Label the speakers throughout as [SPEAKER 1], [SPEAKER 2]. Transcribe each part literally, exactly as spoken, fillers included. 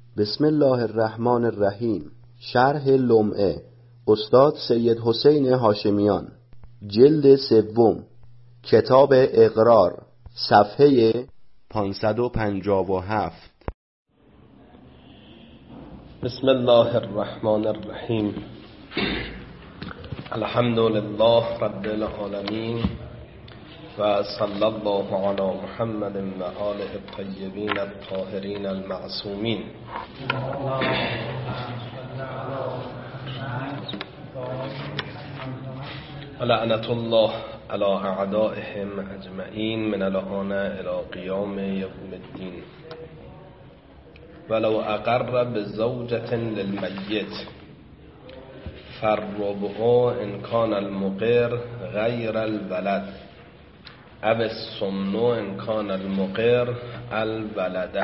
[SPEAKER 1] بسم الله الرحمن الرحیم. شرح لمعه استاد سید حسین هاشمیان، جلد سوم، کتاب اقرار، صفحه پانصد و پنجاه و هفت.
[SPEAKER 2] بسم الله الرحمن الرحیم. الحمد لله رب العالمین و صلی الله علی محمد و آله الطیبین الطاهرین المعصومین. لعنت الله علی اعدائهم اجمعین من الآن الی قیام یوم الدین. ولو اقر بزوجة للمیت فالربع ان کان المقر غیر الولد او السمن ان کان المقر الولده.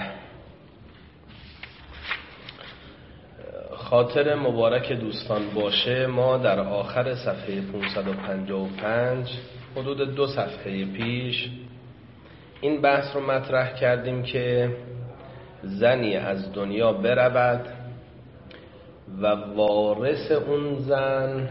[SPEAKER 2] خاطر مبارک دوستان باشه، ما در آخر صفحه پانصد و پنجاه و پنج حدود دو صفحه پیش این بحث رو مطرح کردیم که زنی از دنیا برود و وارث اون زن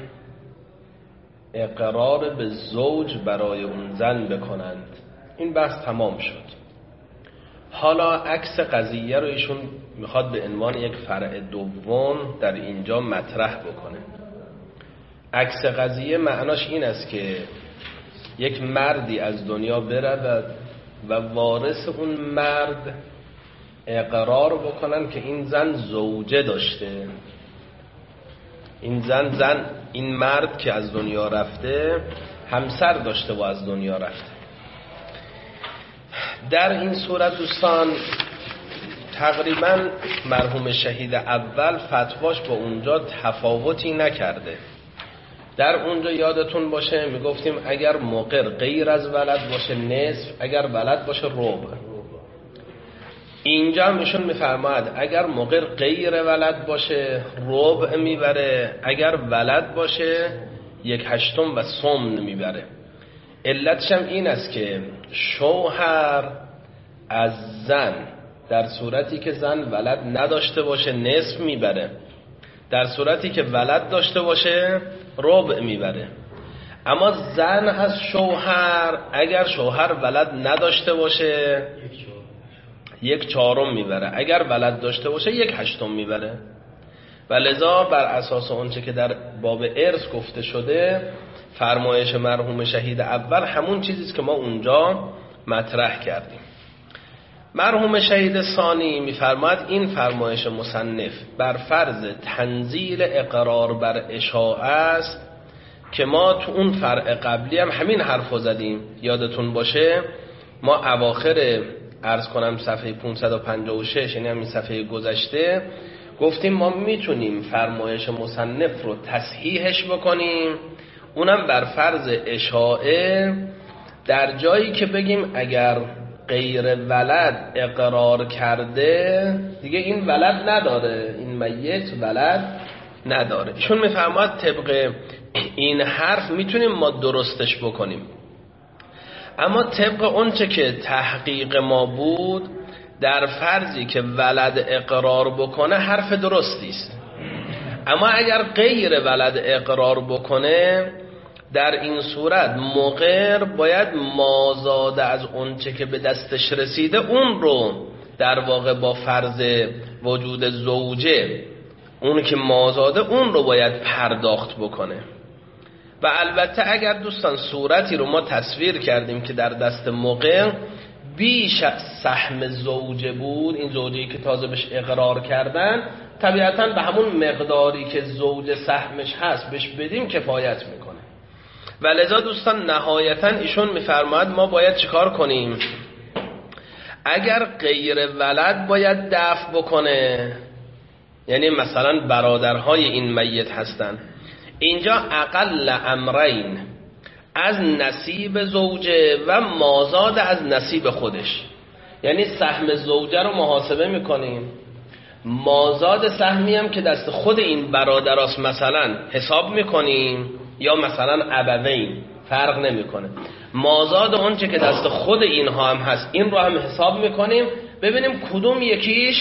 [SPEAKER 2] اقرار به زوج برای اون زن بکنند. این بحث تمام شد. حالا عکس قضیه رو ایشون میخواد به عنوان یک فرع دوم در اینجا مطرح بکنه. عکس قضیه معناش این است که یک مردی از دنیا برود و وارث اون مرد اقرار بکنن که این زن زوجه داشته. این زن زن این مرد که از دنیا رفته همسر داشته و از دنیا رفته. در این صورت دوستان تقریبا مرحوم شهید اول فتواش با اونجا تفاوتی نکرده. در اونجا یادتون باشه میگفتیم اگر مقر غیر از ولد باشه نصف، اگر ولد باشه ربع. اینجا هم ایشون میفرماید اگر مقر غیر ولد باشه ربع میبره، اگر ولد باشه یک هشتم و سمن میبره. علتش هم این است که شوهر از زن در صورتی که زن ولد نداشته باشه نصف میبره، در صورتی که ولد داشته باشه ربع میبره. اما زن از شوهر اگر شوهر ولد نداشته باشه یک چهارم میبره، اگر ولد داشته باشه یک هشتم میبره. و لذا بر اساس اونچه که در باب ارث گفته شده فرمایش مرحوم شهید اول همون چیزیست که ما اونجا مطرح کردیم. مرحوم شهید ثانی میفرماید این فرمایش مصنف بر فرض تنزیل اقرار بر اشاعه است که ما تو اون فرع قبلی هم همین حرفو زدیم. یادتون باشه ما اواخر عرض کنم صفحه پانصد و پنجاه و شش یعنی همین صفحه گذشته گفتیم ما میتونیم فرمایش مصنف رو تصحیحش بکنیم، اونم بر فرض اشاعه، در جایی که بگیم اگر غیر ولد اقرار کرده دیگه این ولد نداره، این میت ولد نداره. چون میفرماید طبق این حرف میتونیم ما درستش بکنیم، اما طبق اونچه که تحقیق ما بود در فرضی که ولد اقرار بکنه حرف درستی است. اما اگر غیر ولد اقرار بکنه در این صورت مقر باید مازاد از اونچه که به دستش رسیده اون رو در واقع با فرض وجود زوجه اون که مازاده اون رو باید پرداخت بکنه. و البته اگر دوستان صورتی رو ما تصویر کردیم که در دست مقر بیش از سهم زوجه بود، این زوجه‌ای که تازه بهش اقرار کردن، طبیعتاً به همون مقداری که زوجه سهمش هست بهش بدیم کفایت میکنه. و لذا دوستان نهایتاً ایشون میفرماید ما باید چیکار کنیم؟ اگر غیر ولد باید دفع بکنه، یعنی مثلا برادرهای این میت هستن، اینجا اقل امرین از نصیب زوجه و مازاد از نصیب خودش، یعنی سهم زوجه رو محاسبه میکنیم، مازاد سهمی هم که دست خود این برادراست مثلا حساب میکنیم، یا مثلا ابوین فرق نمیکنه، مازاد اون چه که دست خود اینها هم هست این رو هم حساب میکنیم، ببینیم کدوم یکیش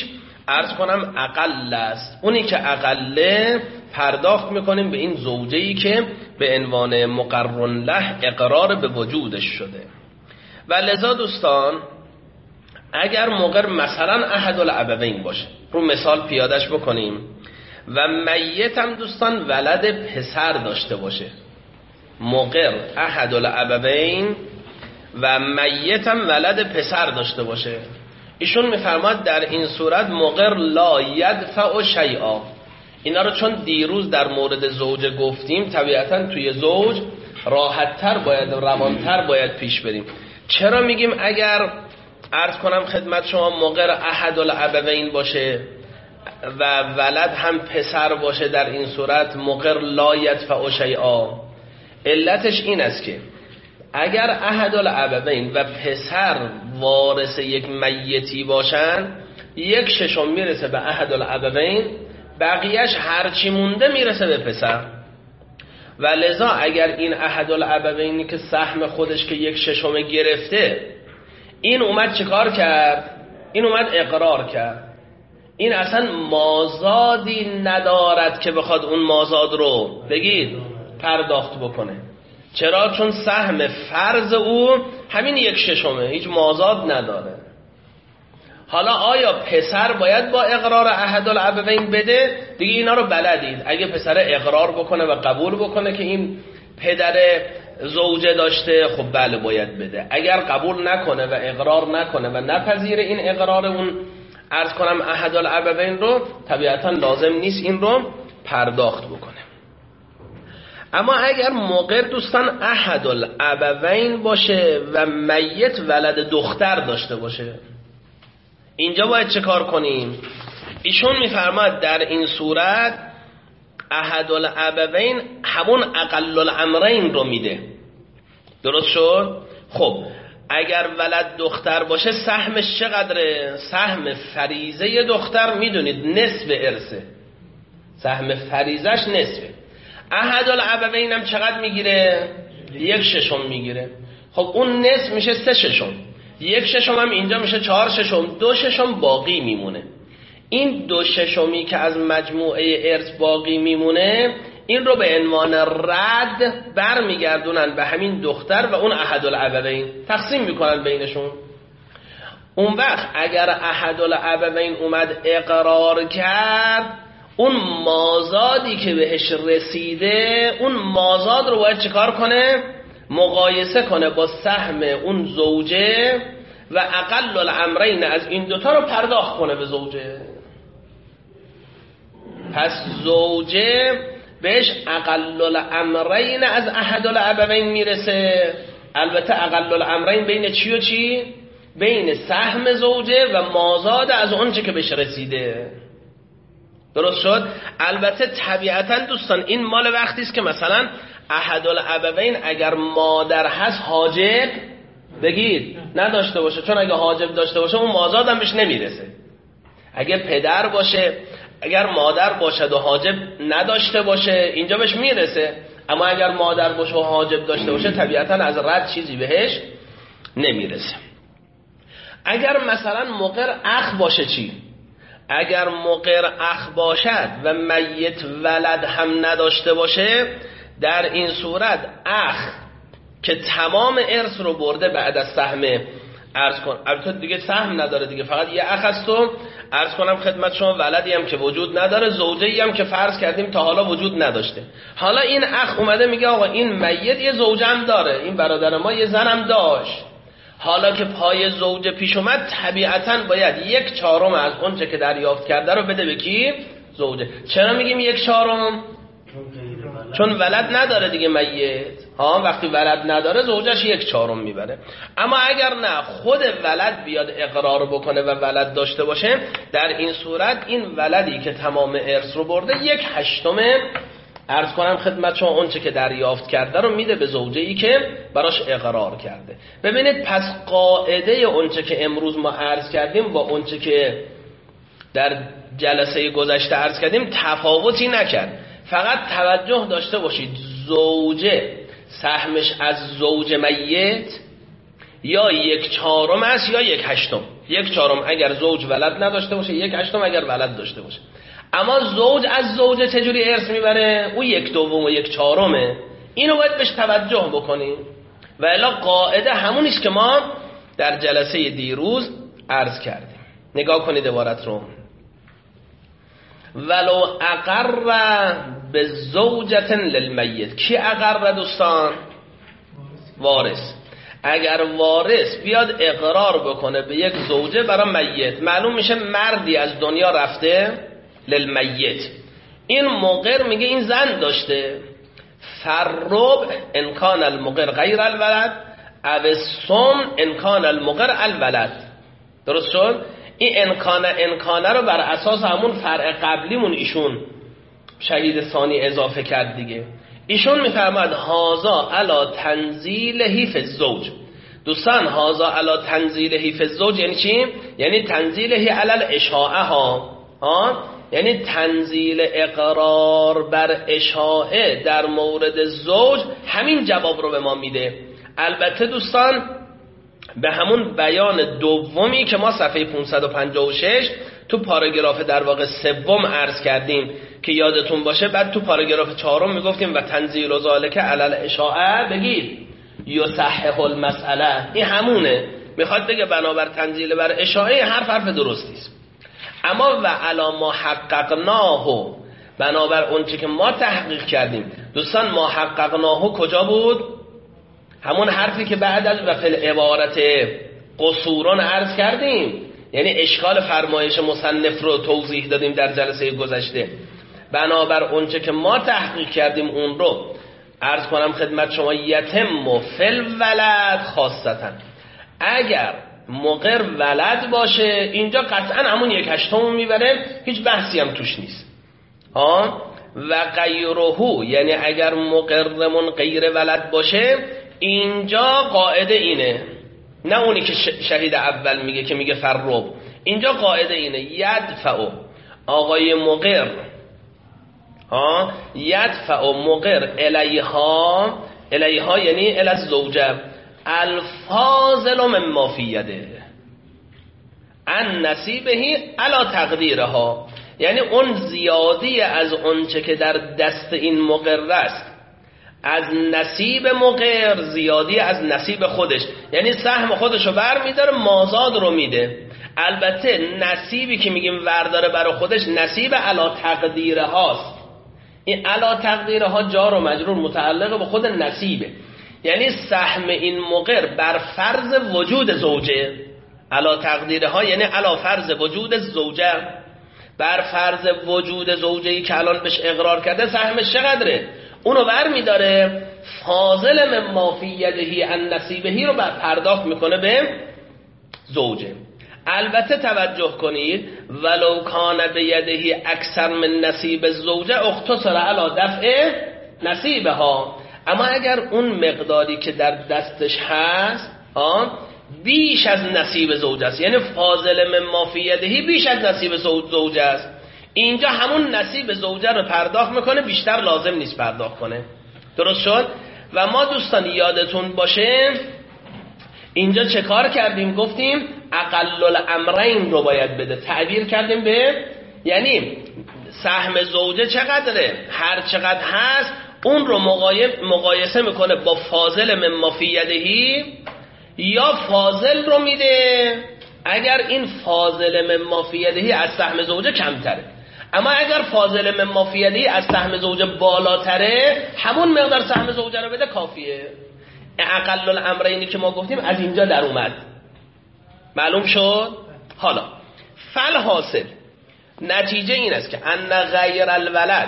[SPEAKER 2] عرض کنم اقل است. اونی که اقله پرداخت میکنیم به این زوجه‌ای که به عنوان مقرن له اقرار به وجودش شده. و لذا دوستان اگر مقر مثلا احد الابوین باشه، رو مثال پیادش بکنیم، و میت هم دوستان ولد پسر داشته باشه، مقر احد الابوین و میت هم ولد پسر داشته باشه، ایشون میفرماد در این صورت مقر لا یدفع شیئا. اینا رو چون دیروز در مورد زوج گفتیم، طبیعتا توی زوج راحت‌تر باید روانتر باید پیش بریم. چرا میگیم اگر عرض کنم خدمت شما مقر احد الابوین باشه و ولد هم پسر باشه، در این صورت مقر لا یدفع شیئا؟ علتش این است که اگر احد الابوین و پسر وارث یک میتی باشن، یک ششم میرسه به احد الابوین، بقیهش هرچی مونده میرسه به پسر. و لذا اگر این احد الابوینی که سهم خودش که یک ششم گرفته، این اومد چه کار کرد؟ این اومد اقرار کرد، این اصلا مازادی ندارد که بخواد اون مازاد رو بگید پرداخت بکنه. چرا؟ چون سهم فرض او همین یک ششمه، هیچ مازاد نداره. حالا آیا پسر باید با اقرار احد الابوین بده؟ دیگه اینا رو بلدید. اگه پسر اقرار بکنه و قبول بکنه که این پدر زوجه داشته، خب بله باید بده. اگر قبول نکنه و اقرار نکنه و نپذیره این اقرار اون عرض کنم احد الابوین رو، طبیعتا لازم نیست این رو پرداخت بکنه. اما اگر مقر دوستان احد الابوین باشه و میت ولد دختر داشته باشه، اینجا باید چه کار کنیم؟ ایشون میفرماد در این صورت احد الابوین همون اقل الامرین رو میده. درست شد؟ خب اگر ولد دختر باشه سهمش چقدره؟ سهم فریضه دختر میدونید نصف ارثه، سهم فریضش نصفه. احد الابوین هم چقدر میگیره؟ یک ششم میگیره. خب اون نصف میشه سه ششم، یک ششم هم اینجا میشه چهار ششم، دو ششم باقی میمونه. این دو ششمی که از مجموعه ارث باقی میمونه، این رو به عنوان رد برمیگردونن به همین دختر و اون احد الابوین، تقسیم میکنن بینشون. اون وقت اگر احد الابوین اومد اقرار کرد، اون مازادی که بهش رسیده، اون مازاد رو باید چکار کنه؟ مقایسه کنه با سهم اون زوجه و اقل الامرین از این دوتا رو پرداخت کنه به زوجه. پس زوجه بهش اقل الامرین از احد الابوین میرسه. البته اقل الامرین بین چی و چی؟ بین سهم زوجه و مازاد از اونچه که بهش رسیده. درست شد؟ البته طبیعتا دوستان این مال وقتی است که مثلا احد الابوین اگر مادر هست حاجب بگید نداشته باشه، چون اگه حاجب داشته باشه اون مازاد هم بهش نمیرسه. اگه پدر باشه، اگر مادر باشد و حاجب نداشته باشه اینجا بهش میرسه، اما اگر مادر باشه و حاجب داشته باشه طبیعتا از رد چیزی بهش نمیرسه. اگر مثلا مقر اخ باشه چی؟ اگر مقر اخ باشد و میت ولد هم نداشته باشه، در این صورت اخ که تمام ارث رو برده بعد از سهم عرض کن، البته دیگه سهم نداره دیگه، فقط یه اخ است و عرض کنم خدمت شما ولدی هم که وجود نداره، زوجه‌ای هم که فرض کردیم تا حالا وجود نداشته. حالا این اخ اومده میگه آقا این میت یه زوجه هم داره، این برادر ما یه زن هم داشت، حالا که پای زوجه پیش اومد طبیعتاً باید یک چهارم از اونچه که دریافت کرده رو بده به کی؟ زوجه. چرا میگیم یک چهارم؟ چون ولد نداره دیگه میت. ها وقتی ولد نداره زوجش یک چهارم میبره. اما اگر نه خود ولد بیاد اقرار بکنه و ولد داشته باشه، در این صورت این ولدی که تمام ارث رو برده یک هشتم عرض کنم خدمت شما اونچه که دریافت کرده رو میده به زوجه‌ای که براش اقرار کرده. ببینید پس قاعده اونچه که امروز ما عرض کردیم با اونچه که در جلسه گذشته عرض کردیم تفاوتی نکرد. فقط توجه داشته باشید زوجه سهمش از زوج میت یا یک چهارم است یا یک هشتم. یک چهارم اگر زوج ولد نداشته باشه، یک هشتم اگر ولد داشته باشه. اما زوج از زوجه چجوری ارث میبره؟ او یک دوم و یک چهارمه. اینو باید بهش توجه بکنیم و الا قاعده همونیست که ما در جلسه دیروز عرض کردیم. نگاه کنید عبارت رو. ولو اقر به زوجت للمیت. کی اقر دوستان؟ وارث. اگر وارث بیاد اقرار بکنه به یک زوجه برای میت، معلوم میشه مردی از دنیا رفته للمیت. این مقر میگه این زن داشته، فرب انکان المقر غیر الولد او السم انکان المقر الولد. درست شد؟ این انکانه انکانه رو بر اساس همون فرع قبلیمون ایشون شهید ثانی اضافه کرد دیگه. ایشون میفرماد هازا علا تنزیلهی فی الزوج. دوستان هازا علا تنزیلهی فی الزوج یعنی چی؟ یعنی تنزیلهی علی الاشاعه ها. ها یعنی تنزیل اقرار بر اشاعه در مورد زوج همین جواب رو به ما میده. البته دوستان به همون بیان دومی که ما صفحه پانصد و پنجاه و شش تو پاراگراف در واقع سوم عرض کردیم که یادتون باشه، بعد تو پاراگراف چهارم میگفتیم و تنزیل و ذالک علی الاشاعه بگید یصحح المسئله. این همونه، میخواد بگه بنابر تنزیل بر اشاعه حرف حرف درستی است. اما و علا ما حققناه، بنابر اون چی که ما تحقیق کردیم. دوستان ما حققناه کجا بود؟ همون حرفی که بعد از و فی العبارت قصوران عرض کردیم، یعنی اشکال فرمایش مصنف رو توضیح دادیم در جلسه گذشته. بنابر اون چی که ما تحقیق کردیم اون رو عرض کنم خدمت شما. یتم و فی الولد خاصتا، اگر مقر ولد باشه اینجا قطعا همون یک هشتم میبره، هیچ بحثی هم توش نیست. ها و غیرهو یعنی اگر مقرمون غیر ولد باشه، اینجا قاعده اینه، نه اونی که شهید اول میگه که میگه فرب. اینجا قاعده اینه یدفع آقای مقر، ها یدفع مقر الیها، الیها یعنی الی الزوجه الفاضل من ما فی یده ان نصیبه علی تقدیرها، یعنی اون زیادی از اونچه که در دست این مقر است از نصیب مقر، زیادی از نصیب خودش، یعنی سهم خودشو بر میداره مازاد رو میده. البته نصیبی که میگیم ورداره برای خودش نصیب علی تقدیره هاست. این علی تقدیره ها جار و مجرور متعلق به خود نصیبه، یعنی سهم این مقر بر فرض وجود زوجه. علی تقدیره ها یعنی علی فرض وجود زوجه، بر فرض وجود زوجه‌ای که الان بهش اقرار کرده سهمش چقدره؟ اونو بر میداره فاضل من ما فی یدهی ان نصیبهی رو بر پرداخت میکنه به زوجه. البته توجه کنید ولو کان بیدهی اکثر من نصیب زوجه اختصر علی دفع نصیبها. اما اگر اون مقداری که در دستش هست آن بیش از نصیب زوجه است، یعنی فاضل من ما فی یدهی بیش از نصیب زوجه است، اینجا همون نصیب زوجه رو پرداخت میکنه، بیشتر لازم نیست پرداخت کنه. درست شد؟ و ما دوستان یادتون باشه اینجا چه کار کردیم؟ گفتیم اقل الامرین رو باید بده، تعبیر کردیم به یعنی سهم زوجه چقدره، هر چقدر هست اون رو مقایسه میکنه با فاضل من ما فی یدهی، یا فاضل رو میده اگر این فاضل من ما فی یدهی از سهم زوجه کمتره. اما اگر فاضل من ما فی یدهی از سهم زوجه بالاتره، همون مقدار سهم زوجه رو بده کافیه. اقل الامرینی که ما گفتیم از اینجا در اومد، معلوم شد؟ حالا فل حاصل نتیجه این است که ان غیر الولد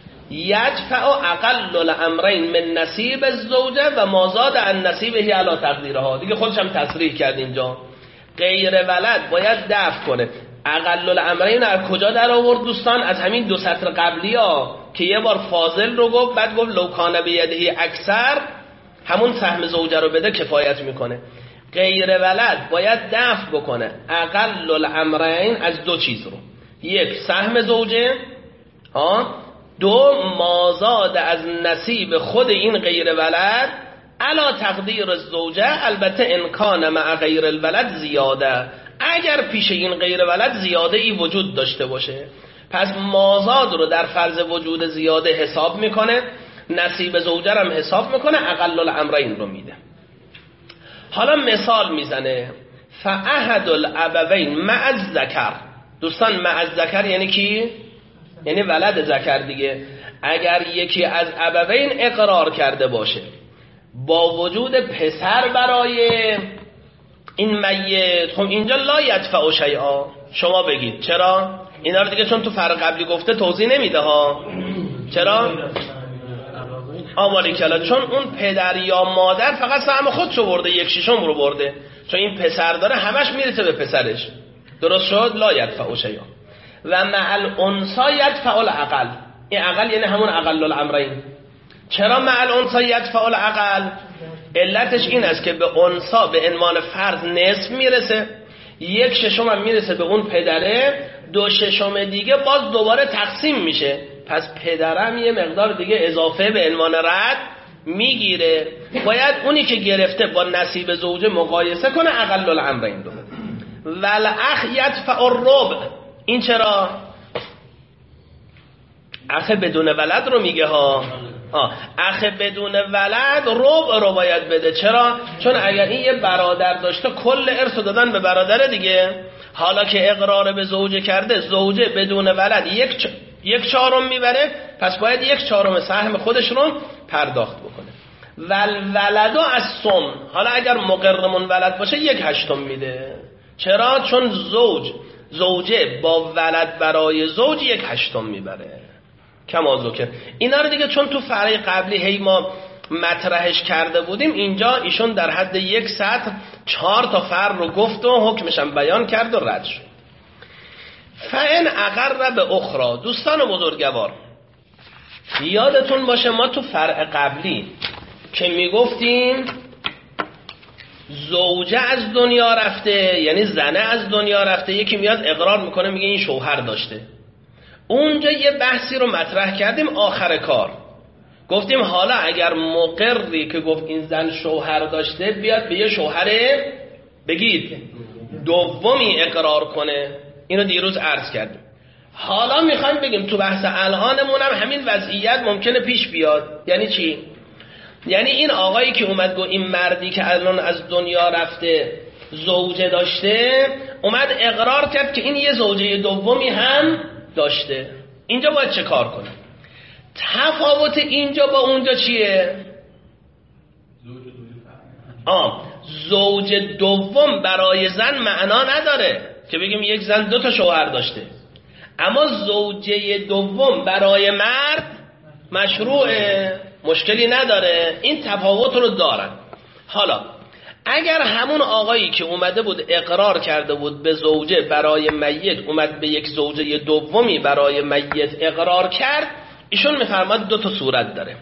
[SPEAKER 2] یدفع اقل الامرین من نصیب الزوجه و مازاد عن نصیبه علی تقدیرها. دیگه خودش هم تصریح کرد اینجا غیر ولد باید دفع کنه. اقل الامرین از کجا در آورد دوستان؟ از همین دو سطر قبلی ها که یه بار فاضل رو گفت، بعد گفت لو کان بیدهی اکثر، همون سهم زوجه رو بده کفایت میکنه. غیر ولد باید دفع بکنه اقل الامرین از دو چیز رو، یک سهم زوجه، ها دو مازاد از نصیب خود این غیر ولد علا تقدیر الزوجه. البته امکان مع غیر الولد زیاده، اگر پیش این غیر ولد زیاده ای وجود داشته باشه. پس مازاد رو در فرض وجود زیاده حساب میکنه، نصیب زوجه هم حساب میکنه، اقل الامرین رو میده. حالا مثال میزنه فاحد الابوین مع الذکر. دوستان مع الذکر یعنی کی؟ یعنی ولد ذکر دیگه. اگر یکی از ابوین اقرار کرده باشه با وجود پسر برای این میت، خب اینجا لا یدفع شیئا. شما بگید چرا؟ اینا رو دیگه چون تو فرق قبلی گفته توضیح نمیده ها. چرا؟ آمالی کلا چون اون پدر یا مادر فقط سهم خودشو برده، یک شیشم رو برده، چون این پسر داره همش میرسه به پسرش. درست شد؟ لا یدفع شیئا. و مع الانثى یدفع الاقل. این اقل یعنی همون اقل الامرین. چرا مع الانثى یدفع الاقل؟ علتش این است که به انثى به عنوان فرض نصف میرسه، یک ششم هم میرسه به اون پدره، دو ششم دیگه باز دوباره تقسیم میشه. پس پدرم یه مقدار دیگه اضافه به عنوان رد میگیره. باید اونی که گرفته با نصیب زوجه مقایسه کنه، اقل الامرین رو. والاخ یدفع الربع. این چرا؟ اخ بدون ولد رو میگه ها. آه. اخ بدون ولد ربع رو باید بده. چرا؟ چون اگر این یه برادر داشته کل ارث دادن به برادر دیگه. حالا که اقرار به زوجه کرده، زوجه بدون ولد یک چ... یک چهارم میبره، پس باید یک چهارم سهم خودش رو پرداخت بکنه. ولولدو از سم. حالا اگر مقرمون ولد باشه یک هشتم میده. چرا؟ چون زوج زوجه با ولد برای زوج یک هشتم میبره. کما ذکر. اینا رو دیگه چون تو فرع قبلی هی ما مطرحش کرده بودیم، اینجا ایشون در حد یک سطر چهار تا فرع رو گفت و حکمشم بیان کرد و رد شد. فان اقر به اخرى. دوستان بزرگوار یادتون باشه ما تو فرع قبلی که میگفتیم زوجه از دنیا رفته، یعنی زنه از دنیا رفته، یکی میاد اقرار میکنه میگه این شوهر داشته. اونجا یه بحثی رو مطرح کردیم آخر کار. گفتیم حالا اگر مقری که گفت این زن شوهر داشته بیاد به یه شوهر بگید دومی اقرار کنه، اینو دیروز عرض کردیم. حالا میخوایم بگیم تو بحث الانمون هم همین وضعیت ممکنه پیش بیاد. یعنی چی؟ یعنی این آقایی که اومد گفت این مردی که الان از دنیا رفته زوجه داشته، اومد اقرار کرد که این یه زوجه دومی هم داشته. اینجا باید چه کار کنه؟ تفاوت اینجا با اونجا چیه؟ آه زوج دوم برای زن معنا نداره که بگیم یک زن دو تا شوهر داشته، اما زوجه دوم برای مرد مشروعه، مشکلی نداره. این تفاوت رو دارن. حالا اگر همون آقایی که اومده بود اقرار کرده بود به زوجه برای میت، اومد به یک زوجه دومی برای میت اقرار کرد، ایشون میفرماد دو تا صورت داره.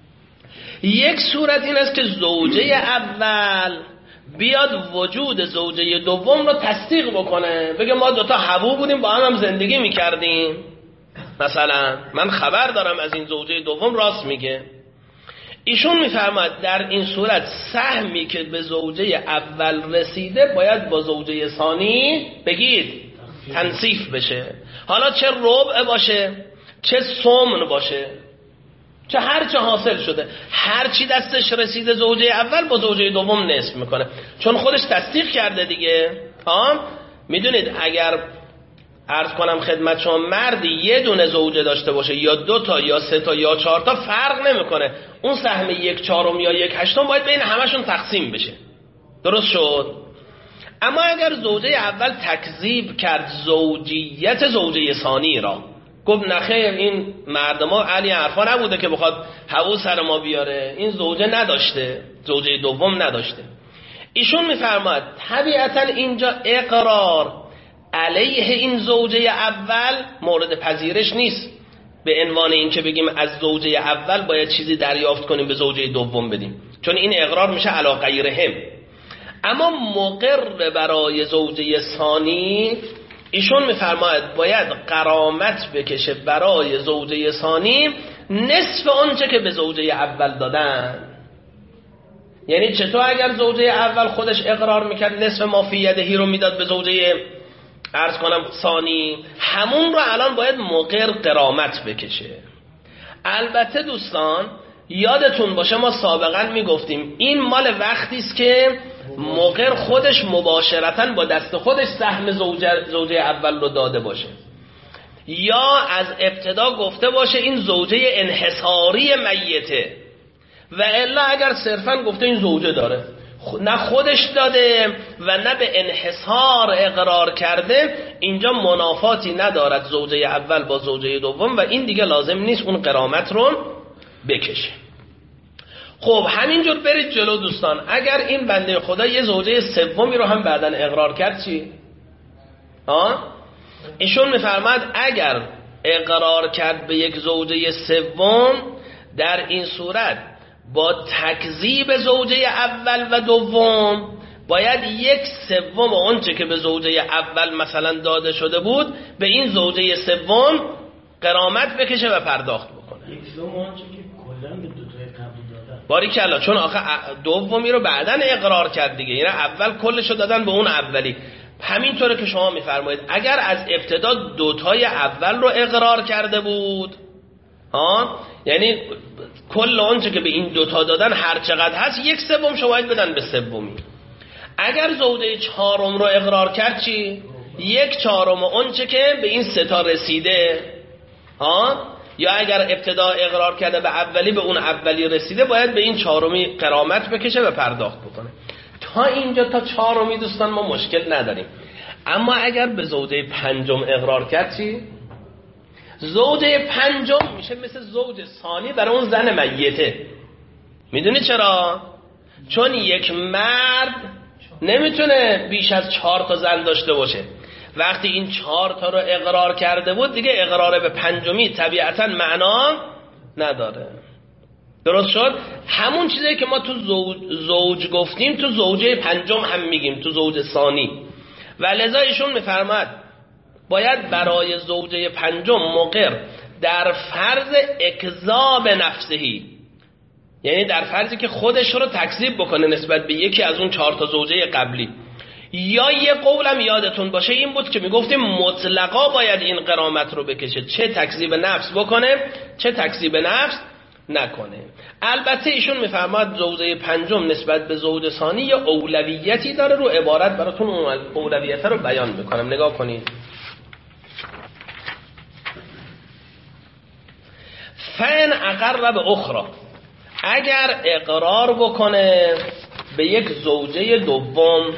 [SPEAKER 2] یک صورت این است که زوجه اول بیاد وجود زوجه دوم رو تصدیق بکنه، بگه ما دوتا حبو بودیم با هم, هم زندگی میکردیم، مثلا من خبر دارم از این زوجه دوم راست میگه. ایشون میفرماد در این صورت سهمی که به زوجه اول رسیده باید با زوجه ثانی بگید تنصیف بشه. حالا چه ربع باشه چه سمن باشه، چه هر چه حاصل شده، هر چی دستش رسیده زوجه اول با زوجه دوم نصف میکنه، چون خودش تصدیق کرده دیگه. ها میدونید اگر عرض کنم خدمت شما مردی یه دونه زوجه داشته باشه یا دو تا یا سه تا یا چهار تا فرق نمیکنه، اون سهم یک چهارم یا یک هشتم باید بین همشون تقسیم بشه. درست شد؟ اما اگر زوجه اول تکذیب کرد زوجیت زوجه ثانی را، گفت نخیر این مرد ما علی حرفا نبوده که بخواد هوا سر ما بیاره، این زوجه نداشته، زوجه دوم نداشته، ایشون میفرماد طبیعتا اینجا اقرار علیه این زوجه اول مورد پذیرش نیست، به عنوان این که بگیم از زوجه اول باید چیزی دریافت کنیم به زوجه دوم بدیم، چون این اقرار میشه علی غیرهم. اما مقر برای زوجه ثانی ایشون میفرماید باید غرامت بکشه برای زوجه ثانی نصف اونچه که به زوجه اول دادن. یعنی چطور اگر زوجه اول خودش اقرار میکرد نصف ما فی یدهی رو میداد به زوجه عرض کنم ثانی، همون رو الان باید مقر غرامت بکشه. البته دوستان یادتون باشه ما سابقا میگفتیم این مال وقتی است که مقر خودش مباشرتاً با دست خودش سهم زوجه, زوجه اول رو داده باشه، یا از ابتدا گفته باشه این زوجه انحصاری میته، و الا اگر صرفاً گفته این زوجه داره، نه خودش داده و نه به انحصار اقرار کرده، اینجا منافاتی ندارد زوجه اول با زوجه دوم و این دیگه لازم نیست اون غرامت رو بکشه. خب همینجور برید جلو دوستان. اگر این بنده خدا یه زوجه سومی رو هم بعدن اقرار کرد چی؟ آه؟ ایشون میفرماد اگر اقرار کرد به یک زوجه سوم، در این صورت با تکذیب زوجه اول و دوم باید یک سوم اونچه که به زوجه اول مثلا داده شده بود به این زوجه سوم غرامت بکشه و پرداخت بکنه.
[SPEAKER 3] یک سوم اونچه که کلا به دو تای قبلی دادن.
[SPEAKER 2] باریکلا، چون آخه دومی رو بعدن اقرار کرد دیگه، یعنی اول کلشو دادن به اون اولی. همینطوره که شما میفرمایید اگر از ابتدا دوتای اول رو اقرار کرده بود، ها، یعنی کل آنچه که به این دوتا دادن هر چقدر هست یک سوم شما باید بدن به سومی. اگر زوجه چهارم رو اقرار کرد چی؟ یک چهارم آنچه که به این سه تا رسیده، ها، یا اگر ابتدا اقرار کرده به اولی به اون اولی رسیده باید به این چهارمی غرامت بکشه و پرداخت بکنه. تا اینجا تا چهارمی دوستان ما مشکل نداریم. اما اگر به زوجه پنجم اقرار کرد چی؟ زوجه پنجم میشه مثل زوج ثانی برای اون زن میته. میدونی چرا؟ چون یک مرد نمیتونه بیش از چهار تا زن داشته باشه. وقتی این چهار تا رو اقرار کرده بود دیگه اقرار به پنجمی طبیعتا معنا نداره. درست شد؟ همون چیزی که ما تو زوج, زوج گفتیم تو زوجه پنجم هم میگیم، تو زوج ثانی. و لذا ایشون میفرماد باید برای زوجه پنجم مقر در فرض اکذاب نفسهی، یعنی در فرضی که خودش رو تکذیب بکنه نسبت به یکی از اون چهار تا زوجه قبلی، یا یه قولم یادتون باشه این بود که میگفتیم مطلقا باید این غرامت رو بکشه، چه تکذیب نفس بکنه چه تکذیب نفس نکنه. البته ایشون میفرماد زوجه پنجم نسبت به زوج ثانی یه اولویتی داره، رو عبارت براتون اون اولویت رو بیان میکنم، نگاه کنید. فن اقر به اخرى، اگر اقرار بکنه به یک زوجه دوم،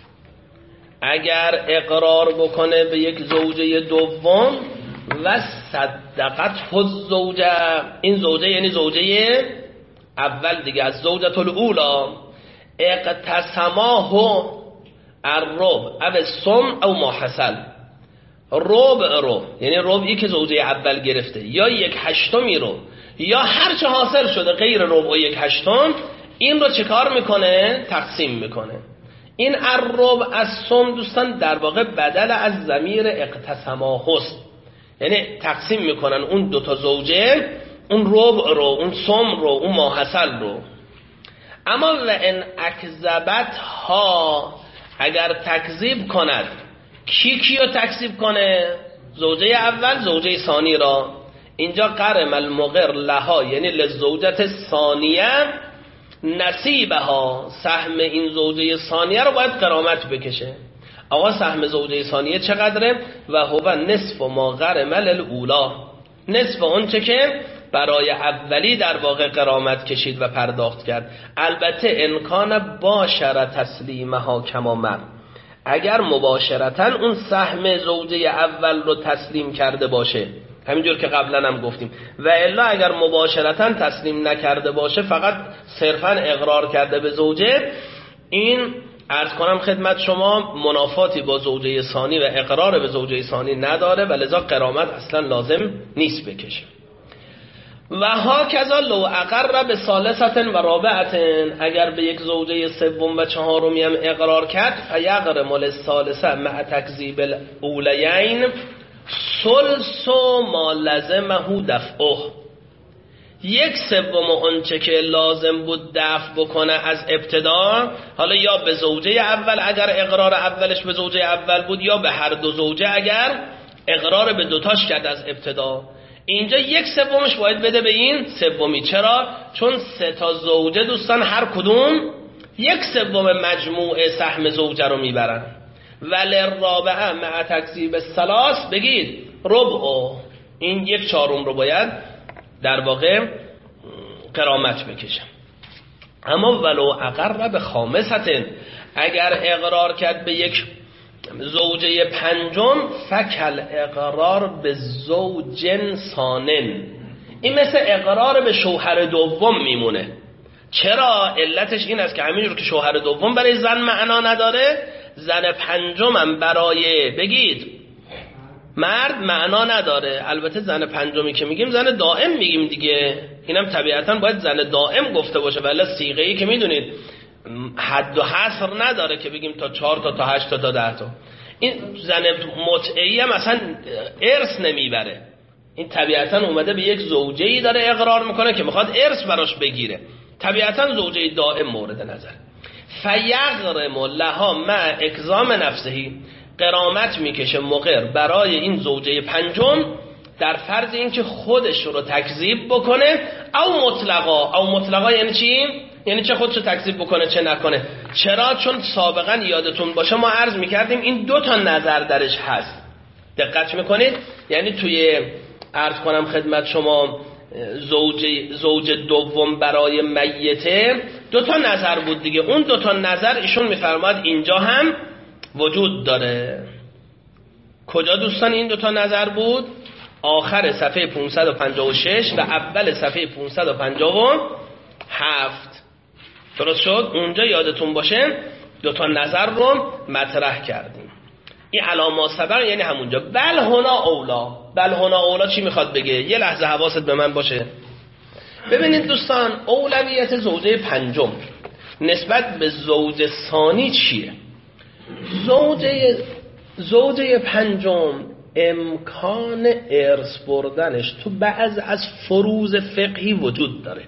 [SPEAKER 2] اگر اقرار بکنه به یک زوجه دوم و صدقت الزوجه، این زوجه یعنی زوجه اول دیگه، از زوجة الاولی، اقتسماه الربع او السم او ما حصل، ربع رو یعنی ربعی که زوجه اول گرفته یا یک هشتمی رو یا هر چه حاصل شده غیر ربع و یک هشتم، این رو چه کار میکنه؟ تقسیم میکنه. این الربع از سم دوستان در واقع بدل از ضمیر اقتسماه است، یعنی تقسیم میکنن اون دوتا زوجه، اون ربع رو، اون سم رو، اون ماحصل رو. اما و ان اکذبت ها، اگر تکذیب کند، کی کیو تکذیب کنه؟ زوجه اول زوجه ثانی را. اینجا قرم المقر لها یعنی لزوجت ثانیه نصیبها، سهم این زوجه ثانیه رو باید غرامت بکشه. آقا سهم زوجه ثانیه چقدره؟ و هو نصف ما غرم الاولی، نصف اون چه که برای اولی در واقع غرامت کشید و پرداخت کرد. البته امکان باشر تسلیمها کما مر، اگر مباشرتاً اون سهم زوجه اول رو تسلیم کرده باشه، همینجور که قبلا هم گفتیم، و الا اگر مباشرتاً تسلیم نکرده باشه، فقط صرفاً اقرار کرده به زوجه، این عرض کنم خدمت شما منافاتی با زوجه ثانی و اقرار به زوجه ثانی نداره و لذا غرامت اصلا لازم نیست بکشه. و ها کذا لو اقر به ثالثه و رابعه، اگر به یک زوجه سوم و چهارمی هم اقرار کرد، فیغرم للثالثه مع تکذیب الاولیین ثلث ما لزمه دفعه، یک سوم اونچه که لازم بود دفع بکنه از ابتدا، حالا یا به زوجه اول اگر اقرار اولش به زوجه اول بود، یا به هر دو زوجه اگر اقرار به دوتاش کرد از ابتدا، اینجا یک سومش باید بده به این سومی. چرا؟ چون سه تا زوجه دوستان هر کدوم یک سوم مجموع سهم زوجه رو میبرن. وللرابعه مع تکذیب الثلاث بگید ربع، این یک چهارم رو باید در واقع غرامت بکشم. اما ولو اقر به خامسة، اگر اقرار کرد به یک زوجه پنجم، فکل اقرار به زوج ثانٍ، این مثل اقرار به شوهر دوم میمونه. چرا؟ علتش این است که همینجور که شوهر دوم برای زن معنا نداره، زن پنجم هم برای بگید مرد معنا نداره. البته زن پنجمی که میگیم زن دائم میگیم دیگه، اینم طبیعتا باید زن دائم گفته باشه، ولی صیغه‌ای که میدونید حد و حصر نداره که بگیم تا چهار تا تا هشت تا تا ده تا. این زن متعی هم اصلا ارث نمیبره، این طبیعتا اومده به یک زوجه‌ای داره اقرار میکنه که میخواد ارث براش بگیره، طبیعتا زوجه دائم مورد نظر. فیغرم لها مع اکزام نفسهی، غرامت میکشه مقر برای این زوجه پنجم در فرض اینکه خودش رو تکذیب بکنه، او مطلقا. او مطلقا یعنی چی؟ یعنی چه خودش رو تکذیب بکنه چه نکنه. چرا؟ چون سابقا یادتون باشه ما عرض میکردیم این دو تا نظر درش هست. دقت میکنید؟ یعنی توی عرض کنم خدمت شما زوج زوج دوم برای میته دو تا نظر بود دیگه. اون دو تا نظر ایشون میفرماد اینجا هم وجود داره. کجا دوستان این دو تا نظر بود؟ آخر صفحه پانصد و پنجاه و شش و اول صفحه پانصد و پنجاه و هفت. درست شد؟ اونجا یادتون باشه دو تا نظر رو مطرح کردیم. این علامه سبق یعنی همونجا. بل هنا اولا. بل هنا اولا چی میخواد بگه؟ یه لحظه حواست به من باشه. ببینید دوستان، اولویت زوجه پنجم نسبت به زوج ثانی چیه؟ زوجه زوجه پنجم امکان ارث بردنش تو بعض از فروض فقهی وجود داره.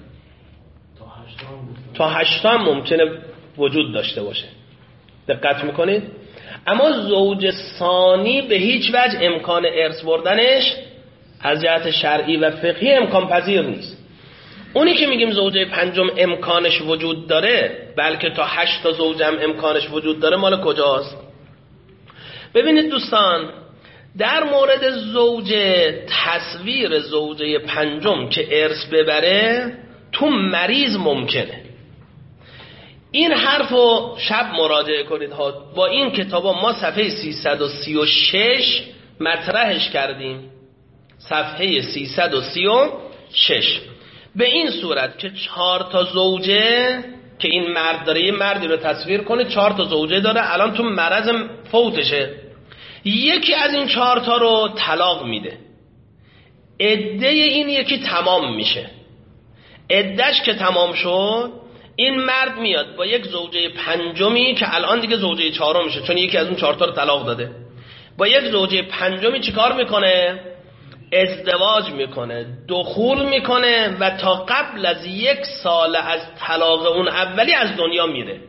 [SPEAKER 2] تا هشتا هم ممکنه وجود داشته باشه. دقت میکنید؟ اما زوج ثانی به هیچ وجه امکان ارث بردنش از جهت شرعی و فقهی امکان پذیر نیست. اونی که میگیم زوجه پنجم امکانش وجود داره، بلکه تا هشت تا زوج هم امکانش وجود داره، مال کجاست؟ ببینید دوستان، در مورد زوجه تصویر زوجه پنجم که ارث ببره تو مریض ممکنه. این حرفو شب مراجعه کنید ها، با این کتابا ما صفحه سیصد و سی و شش مطرحش کردیم. صفحه سیصد و سی و شش به این صورت که چهار تا زوجه که این مرد داره، یه مردی رو تصویر کنه چهار تا زوجه داره، الان تو مرض فوتشه، یکی از این چهار تا رو طلاق میده، عده این یکی تمام میشه. عدهش که تمام شد، این مرد میاد با یک زوجه پنجمی که الان دیگه زوجه چهارم میشه چون یکی از اون چهار تا رو طلاق داده، با یک زوجه پنجمی چیکار میکنه؟ ازدواج میکنه، دخول میکنه و تا قبل از یک سال از طلاق اون اولی از دنیا میره.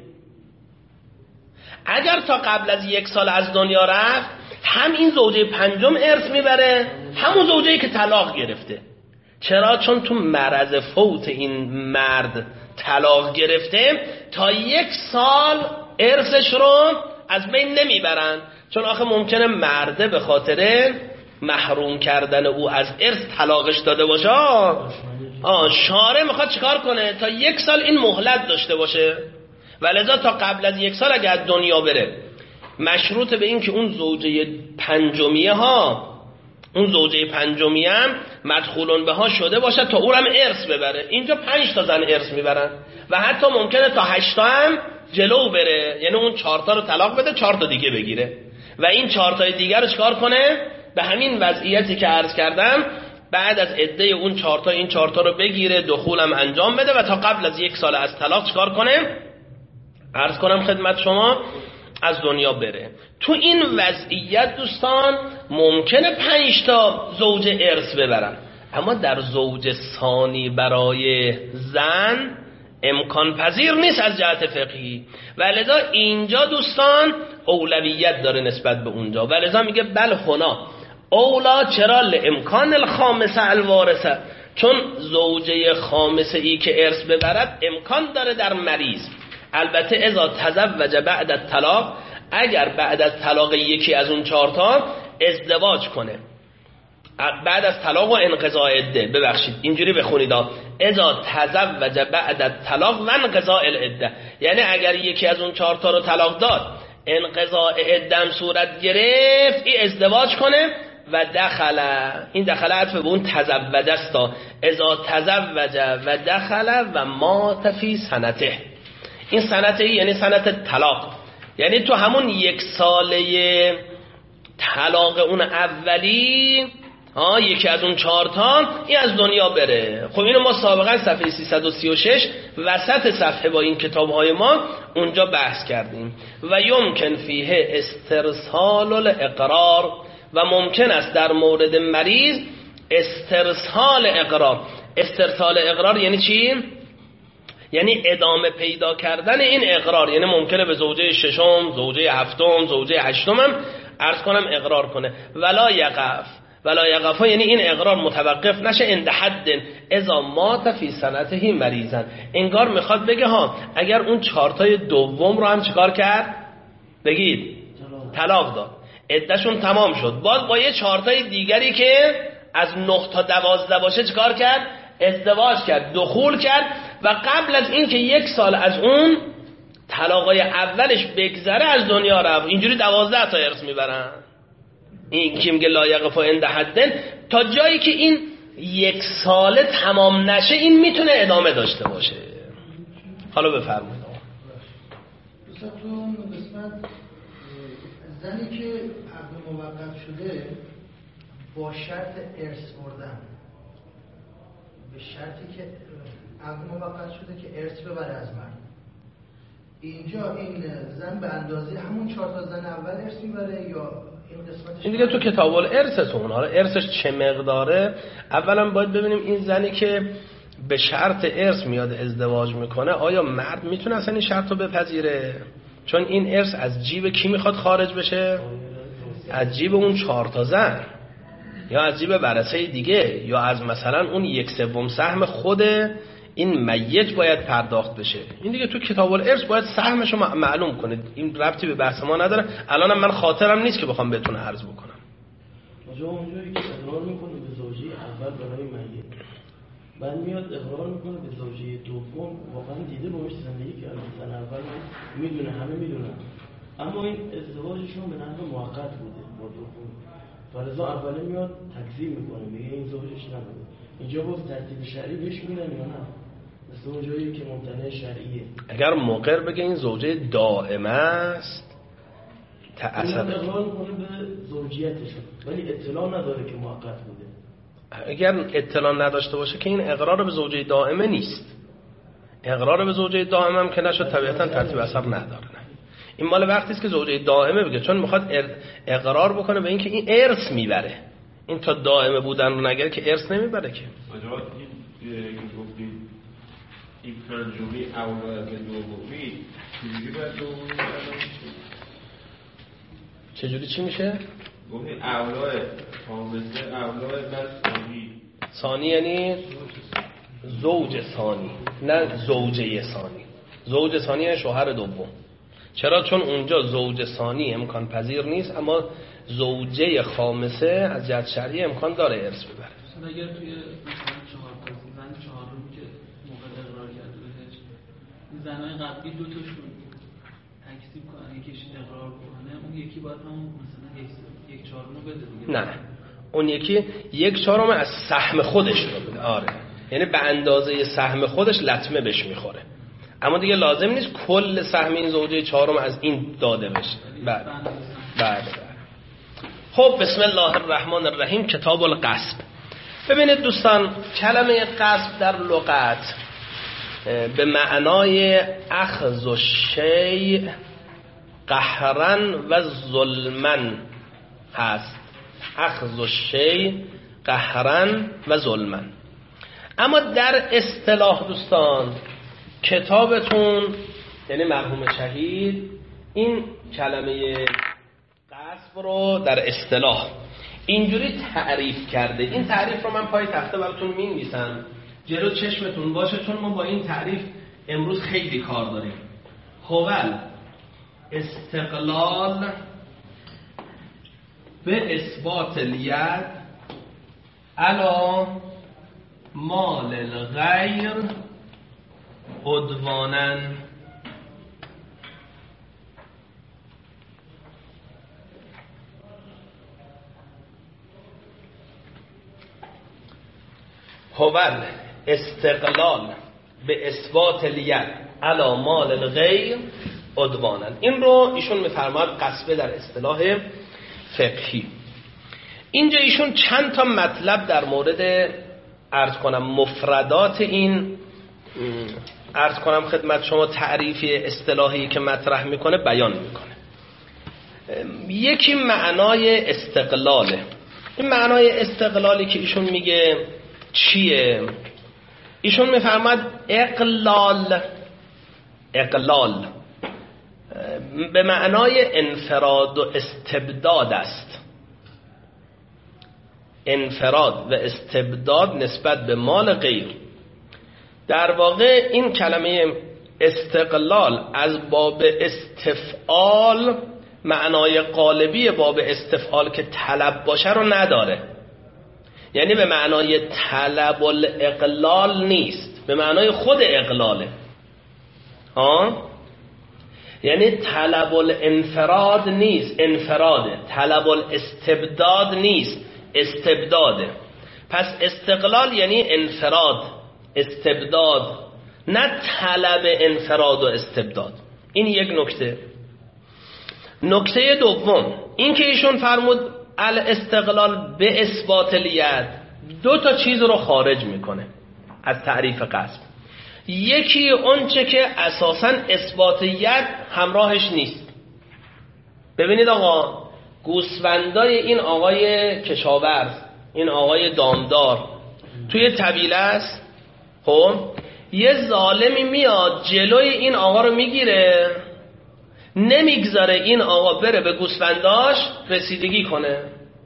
[SPEAKER 2] اگر تا قبل از یک سال از دنیا رفت، هم این زوجه پنجم ارث میبره، همون زوجه‌ای که طلاق گرفته. چرا؟ چون تو مرض فوت این مرد طلاق گرفته، تا یک سال ارثش رو از بین نمیبرن، چون آخه ممکنه مرده به خاطر محروم کردن او از ارث طلاقش داده باشه. آه شارع میخواد چیکار کنه؟ تا یک سال این مهلت داشته باشه، ولذا تا قبل از یک سال اگه از دنیا بره، مشروط به این که اون زوجه پنجمیه ها اون زوجه پنجمیه هم مدخولون به ها شده باشه تا اونم ارث ببره. اینجا پنج تا زن ارث میبرن و حتی ممکنه تا هشتا هم جلو بره، یعنی اون چهارتا رو طلاق بده چهار تا دیگه بگیره و این چهار تا دیگر رو چیکار کنه؟ به همین وضعیتی که عرض کردم بعد از عده اون چهار تا این چهار تا رو بگیره، دخولم انجام بده و تا قبل از یک سال از طلاق چیکار کنه؟ عرض کنم خدمت شما از دنیا بره. تو این وضعیت دوستان ممکنه پنج تا زوج ارث ببرن، اما در زوج ثانی برای زن امکان پذیر نیست از جهت فقهی و لذا اینجا دوستان اولویت داره نسبت به اونجا و لذا میگه بل هنا اولا. چرا؟ لامکان الخامسه الوارثه، چون زوجه خامسه ای که ارث ببرد امکان داره در مریض. البته اذا تزوج بعد الطلاق، اگر بعد از طلاق یکی از اون چهارتا ازدواج کنه، بعد از طلاق و انقضاء عده، ببخشید اینجوری بخونید ها، اذا تزوج بعد الطلاق و انقضاء العده، یعنی اگر یکی از اون چهارتا رو طلاق داد، انقضاء عده هم صورت گرفت، این ازدواج کنه و دخل، این دخل عطف به اون تزوج است، اذا تزوج و دخل و مات فی سنته. این سنته یعنی سنت طلاق، یعنی تو همون یک ساله طلاق اون اولی ها یکی از اون چهارتا این از دنیا بره. خب اینو ما سابقا صفحه سیصد و سی و شش وسط صفحه با این کتاب‌های ما اونجا بحث کردیم. و یمکن فیه استرسال الاقرار، و ممکن است در مورد مریض استرسال اقرار. استرسال اقرار یعنی چی؟ یعنی ادامه پیدا کردن این اقرار، یعنی ممکنه به زوجه ششم، زوجه هفتم، زوجه هشتم هم عرض کنم اقرار کنه. ولا یقف، ولا یقف یعنی این اقرار متوقف نشه عند حد اذا مات فی سنته مریضا. انگار میخواد بگه ها اگر اون چهارتای دوم رو هم چیکار کرد؟ بگید طلاق داد، عدهشون تمام شد، باز با یه چهارتای دیگری که از نه تا دوازده باشه چیکار کرد؟ ازدواج کرد، دخول کرد و قبل از این که یک سال از اون طلاقای اولش بگذره از دنیا رفت. اینجوری دوازده تا ارث میبرن. این که میگه لا یقف عند حد، تا جایی که این یک ساله تمام نشه این میتونه ادامه داشته باشه. حالا بفرمایید.
[SPEAKER 4] مثلا تو اون قسمت زنی که عقد موقت شده با شرط ارث بردن، به شرطی که عقد موقت شده که ارث ببره از مرد، اینجا این زن به اندازه همون چهار تا زن اول ارث میبره یا این قسمتش؟ این
[SPEAKER 2] دیگه تو کتاب الارثتون، حالا ارثش چه مقداره اولا باید ببینیم این زنی که به شرط ارث میاد ازدواج میکنه آیا مرد میتونه اصلا این شرط رو بپذیره؟ چون این ارث از جیب کی میخواد خارج بشه؟ از جیب اون چهار تا زن، یا از جیب ورثه دیگه، یا از مثلا اون یک سوم سهم خود این میت باید پرداخت بشه. این دیگه تو کتاب الارث باید سهمشو معلوم کنه. این ربطی به بحث ما نداره. الانم من خاطرم نیست که بخوام بهتون عرض بکنم.
[SPEAKER 3] آجا اونجایی که اقرار میکنه به زوجه اول برای میت، بعد میاد اقرار میکنه به زوجه دوم، واقعا دیده باهاش زندگی کرده، زن اول میدونه، همه میدونن، اما این ازدواجشون به نحو موقت بوده با دوم، فلذا اوله میاد تکذیب میکنه، میگه این زوجش نبوده. اینجا باز ترتیب شرعی بهش میدن یا نه؟ مثل اونجایی که ممتنع شرعیه.
[SPEAKER 2] اگر مقر بگه این زوجه دائمه است،
[SPEAKER 3] اصلا اقرار میکنه به زوجیتشون ولی اطلاع نداره که موقت بوده.
[SPEAKER 2] اگر اطلاع نداشته باشه که این اقرار به زوجه دائمه نیست. اقرار به زوجه دائمه هم که نشد طبیعتا ترتیب اثر نداره. این مال وقتی است که زوجه دائمه بگه، چون میخواد اقرار بکنه به این که این ارث میبره. این تا دائمه بودن رو نگره که ارث نمیبره که.
[SPEAKER 5] آجا این گفتیم این پنجمی اول به دومی چجوری باید دومی
[SPEAKER 2] چجوری چی میشه؟
[SPEAKER 5] گفتیم اولای خامسه اولای بعد ثانی.
[SPEAKER 2] ثانی یعنی زوج ثانی، نه زوجه ثانی. زوج ثانی یعنی شوهر دوم. چرا؟ چون اونجا زوج ثانی امکان پذیر نیست، اما زوجه خامسه از جهت شرعی امکان داره ارث ببره.
[SPEAKER 6] مثلا اگر توی مثلا چهار تا زن چهارم که موقع اقرار کرده بهش، این زنای قبلی دو تاشون تکذیب کنن، یکیش اقرار کنه، اون یکی باید هم مثلا یک یک چهارم رو بده دیگه.
[SPEAKER 2] نه، اون یکی یک چهارم از سهم خودش رو بده. آره، یعنی به اندازه سهم خودش لطمه بهش میخوره، اما دیگه لازم نیست کل سهم این زوجه چهارم از این داده بشه. بله بله. خب بسم الله الرحمن الرحیم. کتاب الغصب. ببینید دوستان، کلمه غصب در لغت به معنای اخذ الشیء قهرا و ظلما هست. اخذ الشیء قهرن و ظلمن. اما در اصطلاح دوستان کتابتون یعنی مرحوم شهید این کلمه غصب رو در اصطلاح اینجوری تعریف کرده. این تعریف رو من پای تخته براتون می‌نویسم جلو چشمتون باشه، چون ما با این تعریف امروز خیلی کار داریم. هوال استقلال به اثبات الید علی مال الغیر عدوانا. هوال استقلال به اثبات الید علی مال الغیر عدوانا. این رو ایشون میفرماد غصب در اصطلاح فقهی. اینجا ایشون چند تا مطلب در مورد عرض کنم مفردات این عرض کنم خدمت شما تعریفی اصطلاحی که مطرح میکنه بیان میکنه. یکی معنای استقلاله. این معنای استقلالی که ایشون میگه چیه؟ ایشون میفرماد اقلال اقلال به معنای انفراد و استبداد است. انفراد و استبداد نسبت به مال غیر. در واقع این کلمه استقلال از باب استفعال معنای قالبی باب استفعال که طلب باشه رو نداره. یعنی به معنای طلب الاقلال نیست، به معنای خود اقلاله. ها؟ یعنی طلب الانفراد نیست، انفراده. طلب الاستبداد نیست، استبداده. پس استقلال یعنی انفراد، استبداد، نه طلب انفراد و استبداد. این یک نکته. نکته دوم این که ایشون فرمود الاستقلال به اثبات الید دو تا چیز رو خارج میکنه از تعریف غصب. یکی اونچه که اساساً اثبات ید همراهش نیست. ببینید آقا، گوسفندای این آقای کشاورز، این آقای دامدار توی طویله است. خب یه ظالمی میاد جلوی این آقا رو میگیره، نمیگذاره این آقا بره به گوسفنداش رسیدگی کنه.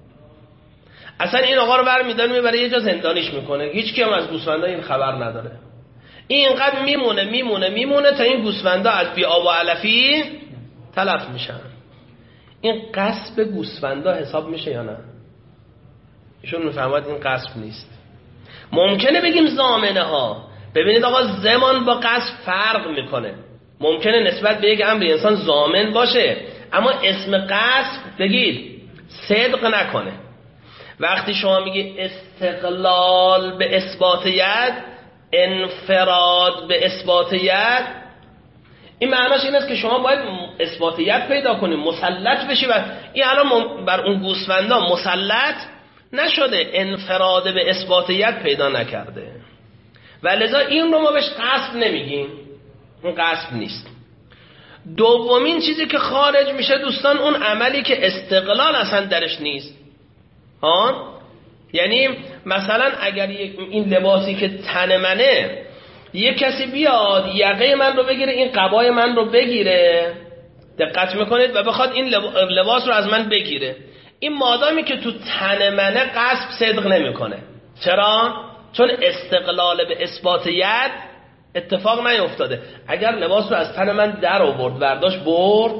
[SPEAKER 2] اصلا این آقا رو برمی‌داره میبره یه جا زندانیش میکنه. هیچ کی هم از گوسفندا این خبر نداره. این اینقدر میمونه میمونه میمونه تا این گوسفندا از بی آب و علفی تلف میشن. این غصب گوسفندا حساب میشه یا نه؟ ایشون میفهمد این غصب نیست. ممکنه بگیم ضامنه ها. ببینید آقا، زمان با غصب فرق میکنه. ممکنه نسبت به یک امر انسان ضامن باشه اما اسم غصب بگید صدق نکنه. وقتی شما میگی استقلال به اثبات ید، انفراد به اثبات ید، این معناش این است که شما باید اثبات ید پیدا کنید، مسلط بشی. و این الان بر اون گوسفندا مسلط نشده، انفراد به اثبات ید پیدا نکرده و لذا این رو ما بهش غصب نمیگیم. اون غصب نیست. دومین چیزی که خارج میشه دوستان اون عملی که استقلال اصلا درش نیست. ها؟ یعنی مثلا اگر این لباسی که تن منه یک کسی بیاد یقه من رو بگیره، این قبای من رو بگیره، دقت میکنید، و بخواد این لباس رو از من بگیره، این مادامی که تو تن منه غصب صدق نمیکنه. چرا؟ چون استقلال به اثبات ید اتفاق نیفتاده. اگر لباس رو از تن من در آورد، برداشت برد،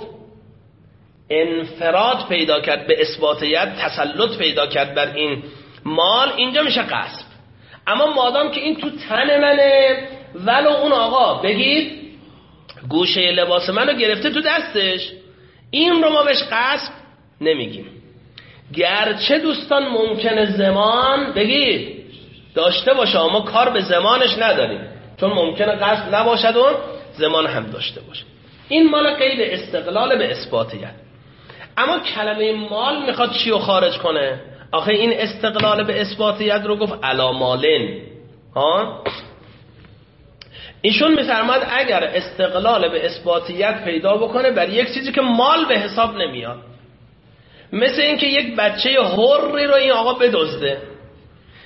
[SPEAKER 2] انفراد پیدا کرد به اثبات ید، تسلط پیدا کرد بر این مال، اینجا میشه غصب. اما مادام که این تو تن منه، ولو اون آقا بگید گوشه لباس منو گرفته تو دستش، این رو ما بهش غصب نمیگیم. گرچه دوستان ممکنه زمان بگید داشته باشه، اما کار به زمانش نداریم، چون ممکنه غصب نباشد و زمان هم داشته باشه. این مال قید استقلال به اثبات ید. اما کلمه مال میخواد چی رو خارج کنه؟ آخه این استقلال به اثبات ید رو گفت علا مالن. ها؟ ایشون میفرماد اگر استقلال به اثبات ید پیدا بکنه بر یک چیزی که مال به حساب نمیاد، مثل اینکه یک بچه حری رو این آقا بدزده،